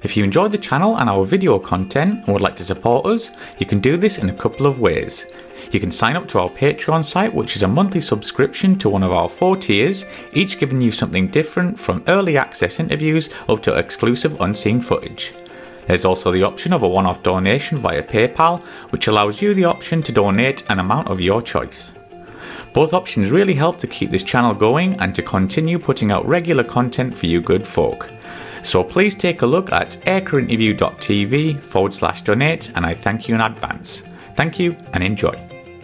If you enjoyed the channel and our video content and would like to support us, you can do this in a couple of ways. You can sign up to our Patreon site, which is a monthly subscription to one of our 4 tiers, each giving you something different from early access interviews up to exclusive unseen footage. There's also the option of a one-off donation via PayPal, which allows you the option to donate an amount of your choice. Both options really help to keep this channel going and to continue putting out regular content for you good folk. So please take a look at aircrewinterview.tv/donate, and I thank you in advance. Thank you and enjoy.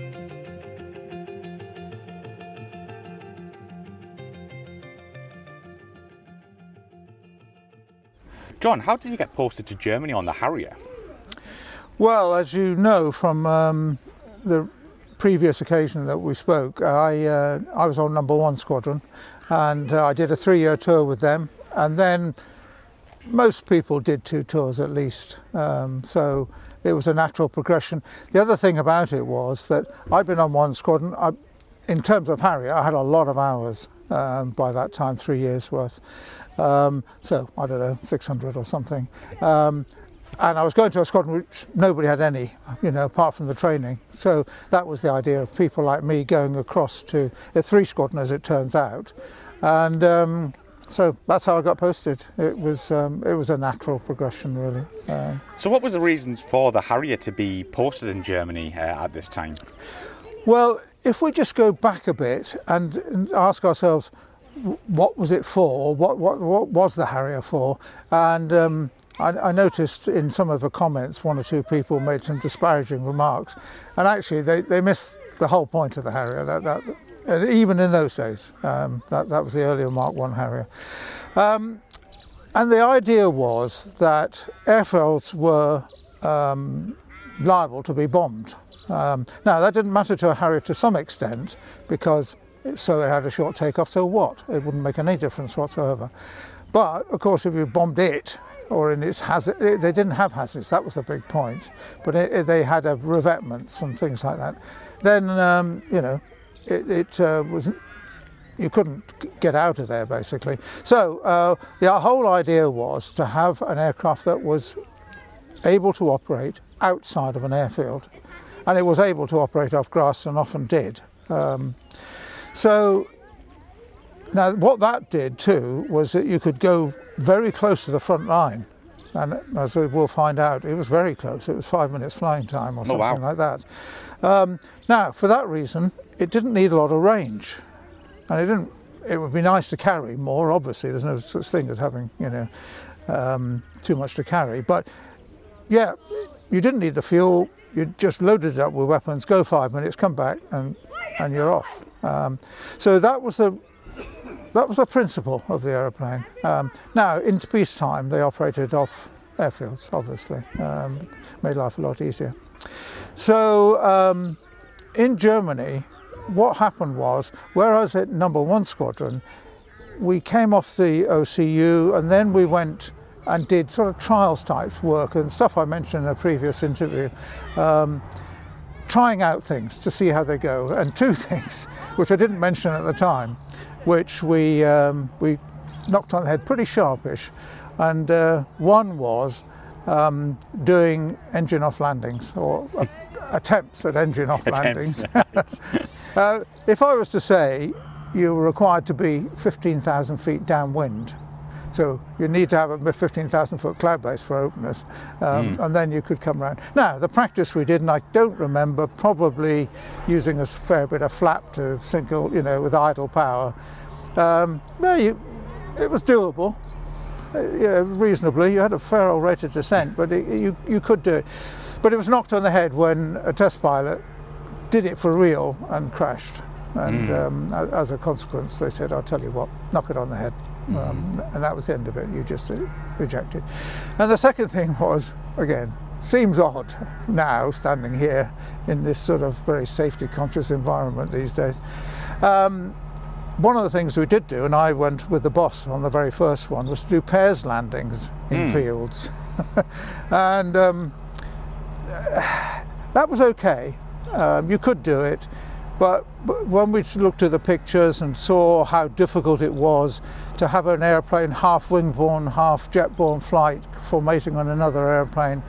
John, how did you get posted to Germany on the Harrier? Well, as you know from the previous occasion that we spoke, I was on number 1 squadron, and I did a 3-year tour with them, and then most people did 2 tours at least, so it was a natural progression. The other thing about it was that I'd been on 1 squadron. In terms of Harrier, I had a lot of hours by that time, 3 years worth. So I don't know, 600 or something. And I was going to a squadron which nobody had any, apart from the training. So that was the idea of people like me going across to a 3 squadron, as it turns out. And so that's how I got posted. It was a natural progression, really. So what was the reasons for the Harrier to be posted in Germany at this time? Well, if we just go back a bit and ask ourselves, what was it for? What was the Harrier for? And I noticed in some of the comments 1 or 2 people made some disparaging remarks, and actually they missed the whole point of the Harrier. That even in those days, that was the earlier Mark I Harrier. And the idea was that airfields were liable to be bombed. Now that didn't matter to a Harrier to some extent, because so it had a short takeoff, so what? It wouldn't make any difference whatsoever. But of course, if you bombed it, or in its hazard, they didn't have hazards, that was the big point, but they had revetments and things like that. Then, it was, you couldn't get out of there basically. So the whole idea was to have an aircraft that was able to operate outside of an airfield, and it was able to operate off grass and often did. So now what that did too was that you could go very close to the front line, and as we'll find out, it was very close. It was 5 minutes flying time or something like that. Now for that reason it didn't need a lot of range, and it would be nice to carry more. Obviously there's no such thing as having too much to carry, but yeah, you didn't need the fuel. You just loaded it up with weapons, go 5 minutes, come back, and you're off. So that was the principle of the aeroplane. Now, into peacetime, they operated off airfields, obviously. Made life a lot easier. So in Germany, what happened was, whereas at number 1 squadron, we came off the OCU, and then we went and did sort of trials type work and stuff I mentioned in a previous interview, trying out things to see how they go. And 2 things, which I didn't mention at the time, which we knocked on the head pretty sharpish. And one was doing engine off landings, or attempts at engine off landings. If I was to say you were required to be 15,000 feet downwind, so you need to have a 15,000 foot cloud base for openers, and then you could come around. Now, the practice we did, and I don't remember, probably using a fair bit of flap to single, with idle power. It was doable, reasonably. You had a fair old rate of descent, but you could do it. But it was knocked on the head when a test pilot did it for real and crashed. And as a consequence, they said, I'll tell you what, knock it on the head. And that was the end of it. You just rejected. And the second thing was, again, seems odd now, standing here in this sort of very safety conscious environment these days. One of the things we did do, and I went with the boss on the very first one, was to do pairs landings in fields. And that was okay. You could do it, but when we looked at the pictures and saw how difficult it was to have an airplane half wing-borne, half jet-borne flight formating on another airplane,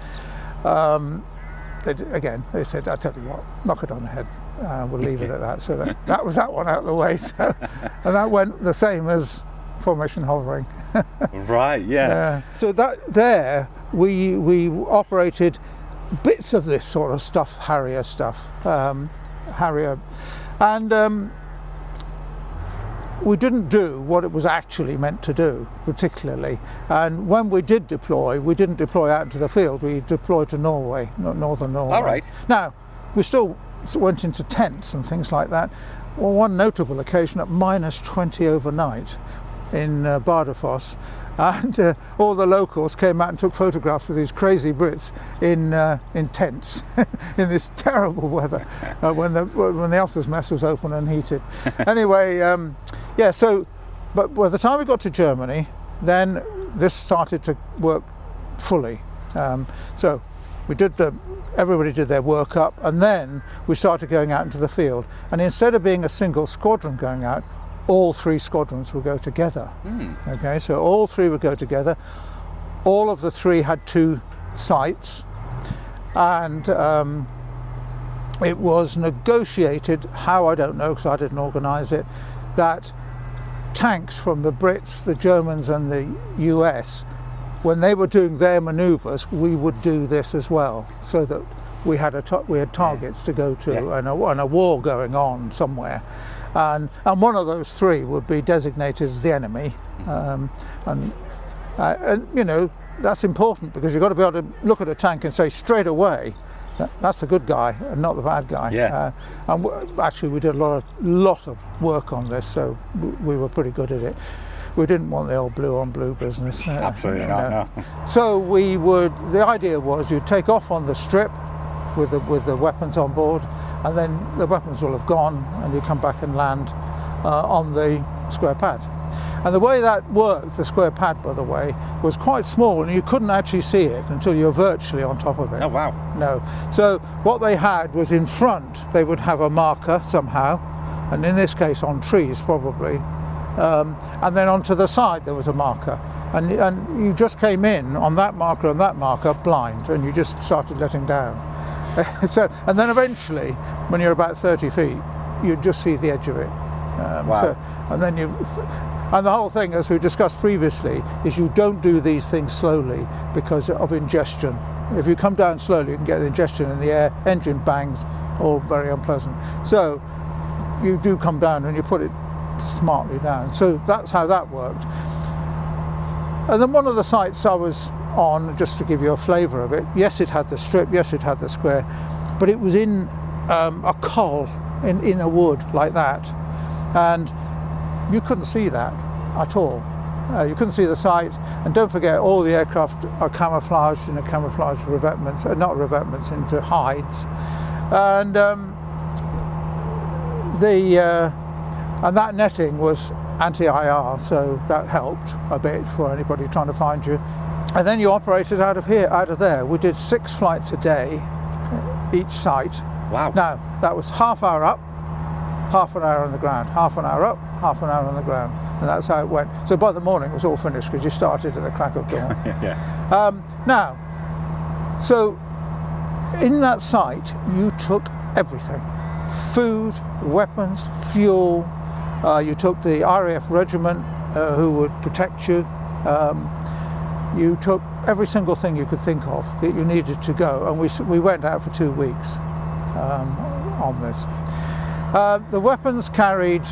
they said, "I tell you what, knock it on the head. We'll leave it at that." So that was that one out of the way. So, and that went the same as formation hovering. Right. Yeah. So that there we operated bits of this sort of stuff, Harrier stuff, Harrier, and we didn't do what it was actually meant to do particularly. And when we did deploy, we didn't deploy out into the field. We deployed to Norway, northern Norway. All right. Now we still went into tents and things like that. Well, one notable occasion at -20 overnight in Bardufoss, and all the locals came out and took photographs of these crazy Brits in tents in this terrible weather when the officers' mess was open and heated. Anyway, so but by the time we got to Germany, then this started to work fully. So we did everybody did their work up, and then we started going out into the field, and instead of being a single squadron going out, all 3 squadrons would go together. Okay, so all 3 would go together. All of the 3 had 2 sites, and it was negotiated, how I don't know because I didn't organise it, that tanks from the Brits, the Germans and the US, when they were doing their manoeuvres, we would do this as well, so that we had targets to go to, and a war going on somewhere. And one of those 3 would be designated as the enemy, and you know, that's important, because you've got to be able to look at a tank and say straight away that's the good guy and not the bad guy. And actually we did a lot of work on this, so we were pretty good at it. We didn't want the old blue on blue business. Absolutely not. No. So the idea was you'd take off on the strip with the weapons on board, and then the weapons will have gone, and you come back and land on the square pad. And the way that worked, the square pad, by the way, was quite small, and you couldn't actually see it until you were virtually on top of it. Oh, wow. No. So what they had was, in front, they would have a marker somehow, and in this case on trees probably, and then onto the side there was a marker. And you just came in on that marker and that marker blind, and you just started letting down. And then eventually, when you're about 30 feet, you just see the edge of it. Wow. And the whole thing, as we discussed previously, is you don't do these things slowly because of ingestion. If you come down slowly, you can get the ingestion in the air, engine bangs, all very unpleasant. So you do come down and you put it smartly down. So that's how that worked. And then one of the sites I was on, just to give you a flavour of it, yes, it had the strip, yes, it had the square, but it was in a col in a wood like that, and you couldn't see that at all. You couldn't see the site, and don't forget, all the aircraft are camouflaged in a camouflage revetments, not revetments, into hides, and and that netting was anti-IR, so that helped a bit for anybody trying to find you. And then you operated out of there. We did 6 flights a day, each site. Wow. Now, that was half hour up, half an hour on the ground, half an hour up, half an hour on the ground. And that's how it went. So by the morning it was all finished, because you started at the crack of dawn. Now, so in that site, you took everything. Food, weapons, fuel. You took the RAF regiment who would protect you. You took every single thing you could think of that you needed to go, and we went out for 2 weeks on this. The weapons carried,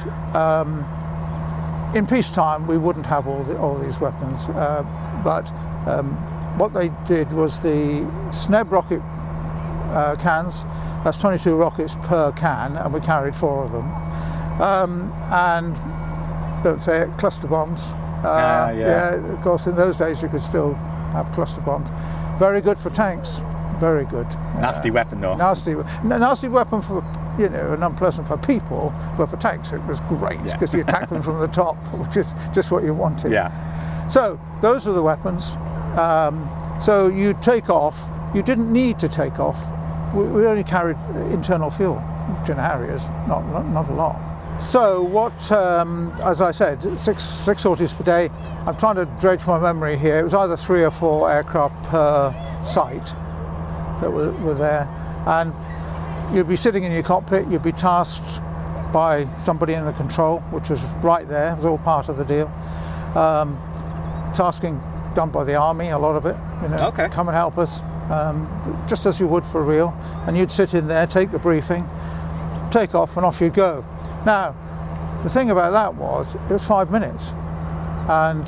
in peacetime we wouldn't have all these weapons, but what they did was the SNEB rocket cans, that's 22 rockets per can, and we carried 4 of them. And don't say it, cluster bombs. Of course, in those days you could still have cluster bombs. Very good for tanks, very good. Nasty weapon though. Nasty weapon for, and unpleasant for people, but for tanks it was great, because you attack them from the top, which is just what you wanted. So those are the weapons. So you take off. You didn't need to take off. We only carried internal fuel. which in a Harrier is not a lot. So what, as I said, six sorties per day. I'm trying to dredge my memory here. It was either 3 or 4 aircraft per site that were there, and you'd be sitting in your cockpit. You'd be tasked by somebody in the control, which was right there. It was all part of the deal. Tasking done by the army, a lot of it. Okay. Come and help us, just as you would for real. And you'd sit in there, take the briefing, take off, and off you'd go. Now, the thing about that was, it was 5 minutes, and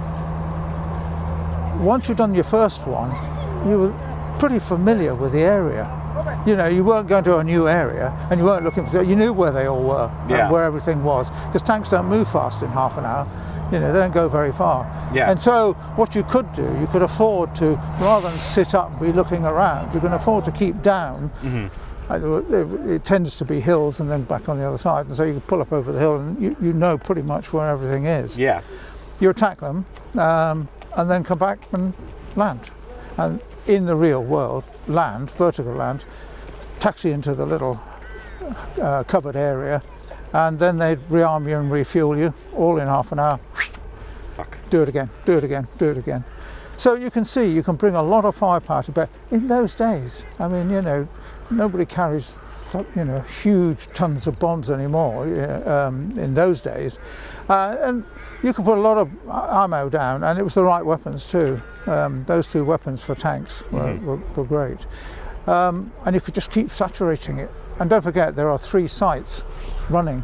once you'd done your first one, you were pretty familiar with the area. You weren't going to a new area, and you weren't looking for. You knew where they all were, and where everything was, because tanks don't move fast in half an hour. They don't go very far. Yeah. And so, what you could do, you could afford to, rather than sit up and be looking around, you can afford to keep down. Mm-hmm. It tends to be hills and then back on the other side, and so you can pull up over the hill and you know pretty much where everything is. Yeah. You attack them and then come back and land. And in the real world, land, vertical land, taxi into the little covered area, and then they'd rearm you and refuel you, all in half an hour. Fuck. Do it again, do it again, do it again. So you can see, you can bring a lot of firepower to bear. In those days, I mean, nobody carries, huge tons of bombs anymore in those days. And you can put a lot of ammo down, and it was the right weapons too. Those 2 weapons for tanks were great. And you could just keep saturating it. And don't forget, there are 3 sites running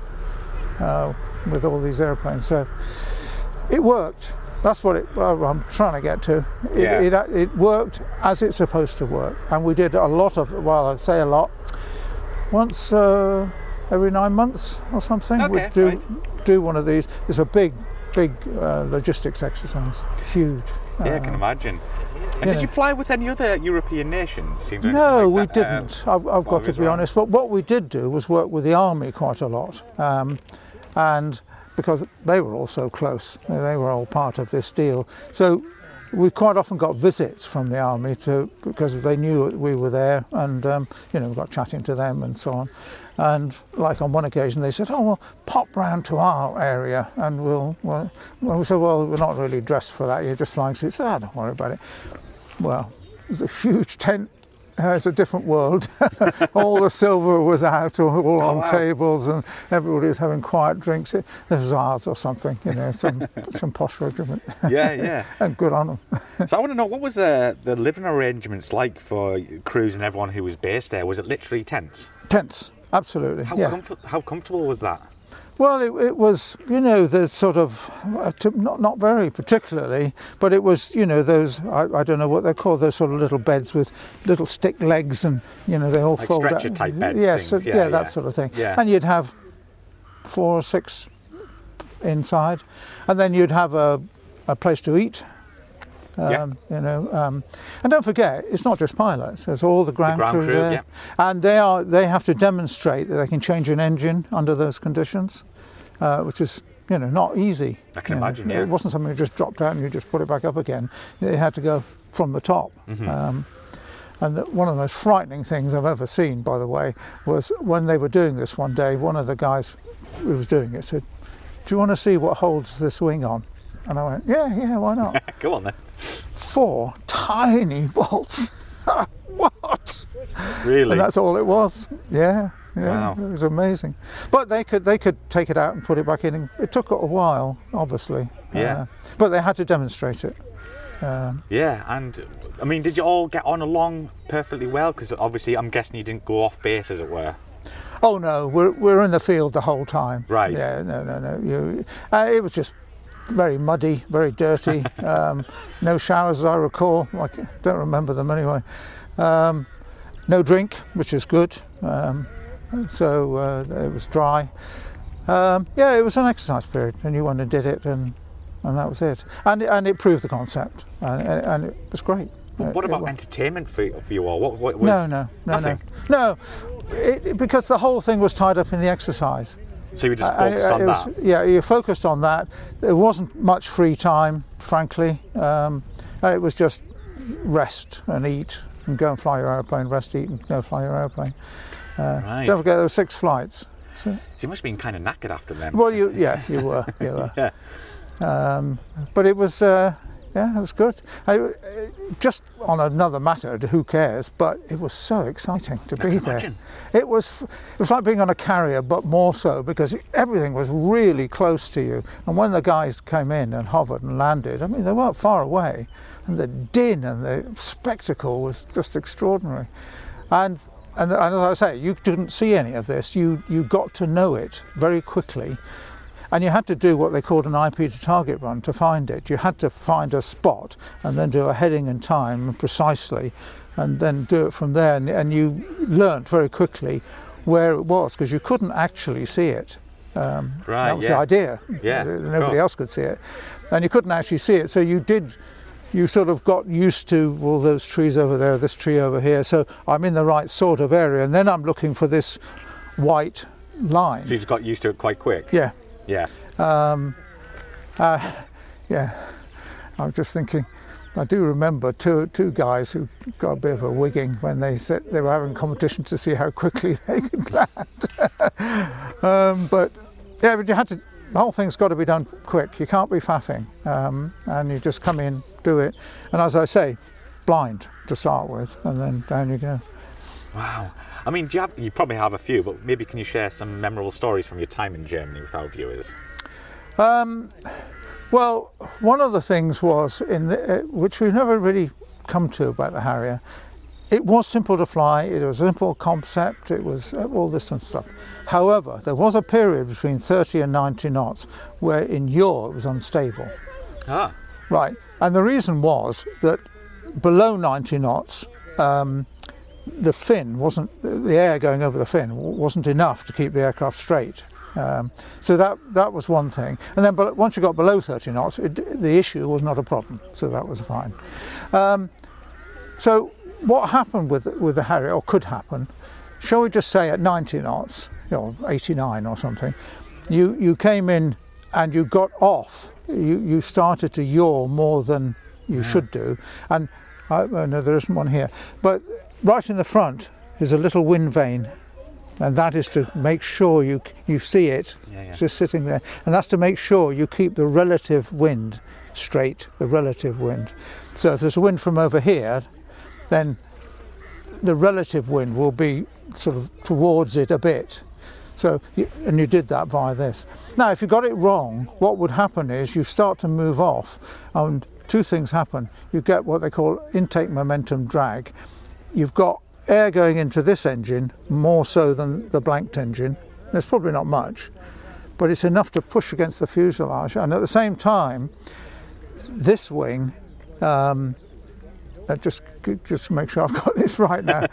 with all these airplanes. So it worked. That's what I'm trying to get to. It worked as it's supposed to work. And we did a lot of, well, I'd say a lot, once every 9 months or something. Okay, we'd do one of these. It's a big logistics exercise. Huge. Yeah, I can imagine. And did you fly with any other European nations? No, we didn't. I've got to be honest. But what we did do was work with the army quite a lot. And because they were all so close, they were all part of this deal. So we quite often got visits from the army because they knew we were there, and we got chatting to them and so on. And like on one occasion, they said, "Oh, well, pop round to our area, and we said, well, we're not really dressed for that. You're just flying suits." "Ah, don't worry about it." Well, there's a huge tent. It's a different world. All the silver was out, all on tables, and everybody was having quiet drinks. There was ours or something, some posh regiment. Yeah. And good on them. So I want to know, what was the living arrangements like for crews and everyone who was based there? Was it literally tents? Tents, absolutely. How comfortable was that? Well, it was, the sort of, not very particularly, but it was, those, I don't know what they're called, those sort of little beds with little stick legs, and, they all like fold out. Stretcher type beds. Yes, things. that sort of thing. Yeah. And you'd have 4 or 6 inside, and then you'd have a place to eat. And don't forget, it's not just pilots. There's all the ground crew there, and they have to demonstrate that they can change an engine under those conditions, which is not easy. I can imagine. It wasn't something that just dropped out and you just put it back up again. It had to go from the top. Mm-hmm. And one of the most frightening things I've ever seen, by the way, was when they were doing this one day. One of the guys who was doing it said, "Do you want to see what holds this wing on?" And I went, yeah, why not? Go on then. 4 tiny bolts. What? Really? And that's all it was. Yeah. Wow. It was amazing. But they could take it out and put it back in. It took a while, obviously. Yeah. But they had to demonstrate it. Yeah, and I mean, did you all get on along perfectly well? Because obviously, I'm guessing you didn't go off base, as it were. Oh no, we're in the field the whole time. Right. Yeah. No. It was just very muddy, very dirty. No showers, as I recall. I don't remember them anyway. No drink, which is good. So it was dry. It was an exercise period, and you went and did it, and that was it. And it proved the concept, and it was great. What about entertainment for you all? What No. Nothing? No, because the whole thing was tied up in the exercise. So you just focused on that? Yeah, you focused on that. There wasn't much free time, frankly. And it was just rest and eat and go and fly your airplane, rest, eat and go fly your airplane. Right. Don't forget there were 6 flights. So, you must have been kind of knackered after them. well, you were. Yeah. But it was, it was good. Just on another matter, who cares? But it was so exciting to be there. Imagine. It was like being on a carrier, but more so because everything was really close to you. And when the guys came in and hovered and landed, I mean, they weren't far away, and the din and the spectacle was just extraordinary. And as I say, you didn't see any of this. You got to know it very quickly. And you had to do what they called an IP to target run to find it. You had to find a spot and then do a heading and time precisely, and then do it from there. And you learnt very quickly where it was, because you couldn't actually see it. Right, that was the idea. Yeah, Nobody else could see it. And you couldn't actually see it, so you sort of got used to all those trees over there, this tree over here, so I'm in the right sort of area, and then I'm looking for this white line. So you just got used to it quite quick? Yeah. Yeah. Yeah. I was just thinking, I do remember two guys who got a bit of a wigging when they said they were having a competition to see how quickly they could land. But you had to, the whole thing's got to be done quick. You can't be faffing. And you just come in, do it. And as I say, blind to start with, and then down you go. Wow. I mean, you probably have a few, but maybe can you share some memorable stories from your time in Germany with our viewers? Well, one of the things was, which we've never really come to about the Harrier, it was simple to fly, it was a simple concept, it was all this and stuff. However, there was a period between 30 and 90 knots where in yaw it was unstable. Ah. Right, and the reason was that below 90 knots, the fin wasn't, the air going over the fin wasn't enough to keep the aircraft straight. So that was one thing. And then once you got below 30 knots, the issue was not a problem. So that was fine. So what happened with the Harrier, or could happen, shall we just say at 90 knots, 89 or something, you came in and you got off. You started to yaw more than you should do. And no, there isn't one here. But right in the front is a little wind vane, and that is to make sure you see it just sitting there, and that's to make sure you keep the relative wind straight, the relative wind. So if there's a wind from over here, then the relative wind will be sort of towards it a bit. So, and you did that via this. Now, if you got it wrong, what would happen is you start to move off, and two things happen. You get what they call intake momentum drag. You've got air going into this engine more so than the blanked engine. And it's probably not much, but it's enough to push against the fuselage. And at the same time, this wing, just make sure I've got this right now.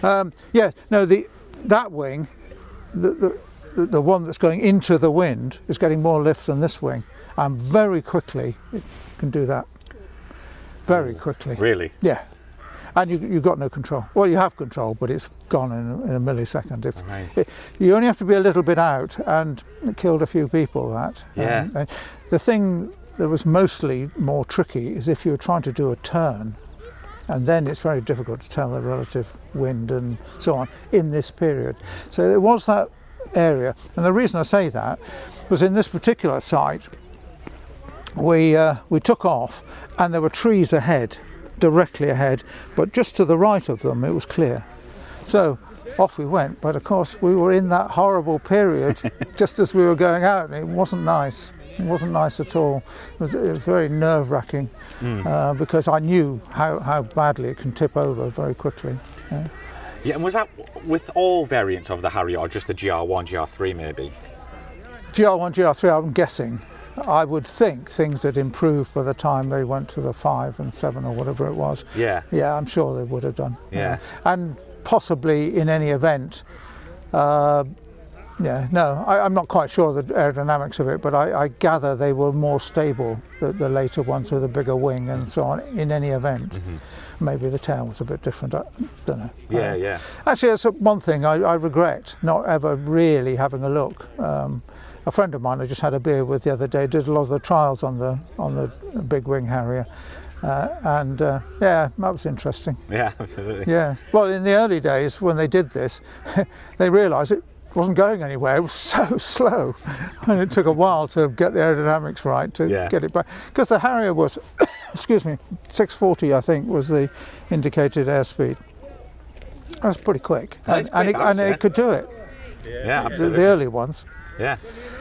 That wing, the one that's going into the wind, is getting more lift than this wing, and very quickly it can do that. Very quickly. Really? Yeah. And you've got no control. Well, you have control, but it's gone in a millisecond. You only have to be a little bit out, and it killed a few people, that. Yeah. And the thing that was mostly more tricky is if you were trying to do a turn, and then it's very difficult to tell the relative wind and so on in this period. So there was that area. And the reason I say that was in this particular site, we took off, and there were trees ahead, directly ahead, but just to the right of them it was clear. So off we went, but of course we were in that horrible period just as we were going out, and it wasn't nice. It wasn't nice at all. It was very nerve-wracking because I knew how badly it can tip over very quickly. Yeah, and was that with all variants of the Harrier, or just the GR1, GR3 maybe? GR1, GR3, I'm guessing. I would think things had improved by the time they went to the 5 and 7 or whatever it was. Yeah. Yeah, I'm sure they would have done. Yeah. And possibly in any event, I'm not quite sure the aerodynamics of it, but I gather they were more stable, the later ones with a bigger wing and so on, in any event. Mm-hmm. Maybe the tail was a bit different, I don't know. Yeah. Actually, that's one thing I regret, not ever really having a look. A friend of mine I just had a beer with the other day did a lot of the trials on the big wing Harrier, Yeah, that was interesting. Yeah, absolutely. Yeah. Well, in the early days when they did this, they realised it wasn't going anywhere. It was so slow, and it took a while to get the aerodynamics right to get it back. Because the Harrier was, excuse me, 640, I think, was the indicated airspeed. That was pretty quick, and it could do it. Yeah, absolutely. The early ones. Yeah.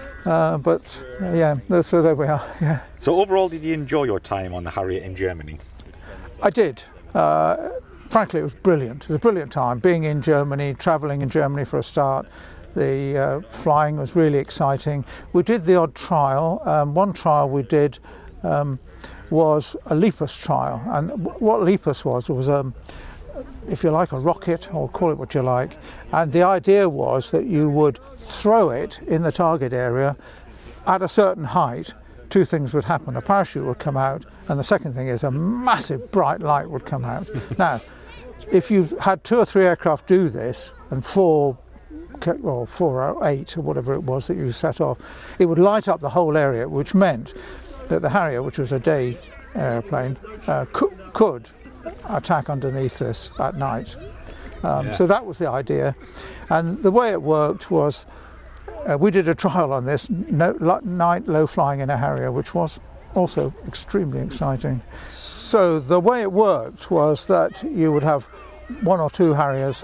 So there we are. Yeah. So overall, did you enjoy your time on the Harrier in Germany? I did. Frankly, it was brilliant. It was a brilliant time being in Germany, travelling in Germany for a start. The flying was really exciting. We did the odd trial. One trial we did was a Lepus trial, and what Lepus was if you like, a rocket, or call it what you like, and the idea was that you would throw it in the target area at a certain height. Two things would happen: a parachute would come out, and the second thing is a massive bright light would come out. Now, if you had 2 or 3 aircraft do this, and 4 or 8 or whatever it was that you set off, it would light up the whole area, which meant that the Harrier, which was a day airplane, could attack underneath this at night. So that was the idea, and the way it worked was we did a trial on this night low flying in a Harrier, which was also extremely exciting. So the way it worked was that you would have 1 or 2 Harriers,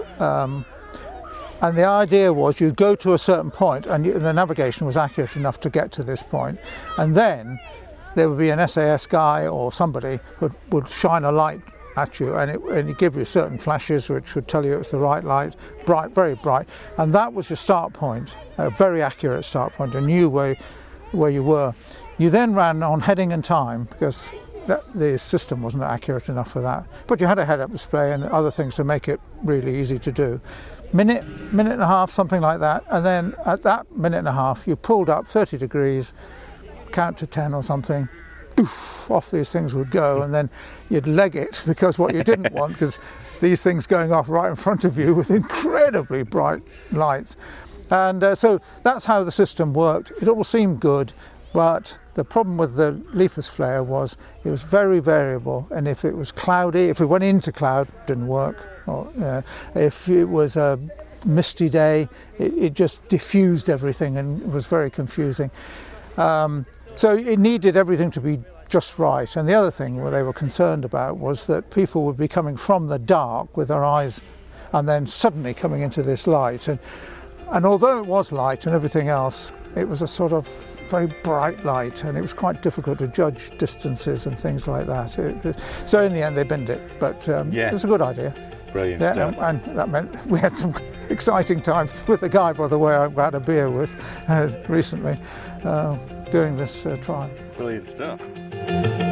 and the idea was you'd go to a certain point, and the navigation was accurate enough to get to this point, and then there would be an SAS guy or somebody who would shine a light at you, and it give you certain flashes which would tell you it was the right light, bright, very bright, and that was your start point, a very accurate start point, and knew where you were. You then ran on heading and time, because the system wasn't accurate enough for that, but you had a head-up display and other things to make it really easy to do. Minute and a half, something like that, and then at that minute and a half you pulled up 30 degrees, count to 10 or something, poof, off these things would go, and then you'd leg it, because what you didn't want, because these things going off right in front of you with incredibly bright lights. And so that's how the system worked. It all seemed good, but the problem with the Lepus flare was it was very variable, and if it was cloudy, if it went into cloud, it didn't work. Or if it was a misty day, it just diffused everything and was very confusing. So it needed everything to be just right. And the other thing what they were concerned about was that people would be coming from the dark with their eyes and then suddenly coming into this light. And although it was light and everything else, it was a sort of very bright light, and it was quite difficult to judge distances and things like that. So in the end they binned it, but it was a good idea. Brilliant stuff. And that meant we had some exciting times with the guy, by the way, I had a beer with recently doing this trial. Brilliant stuff.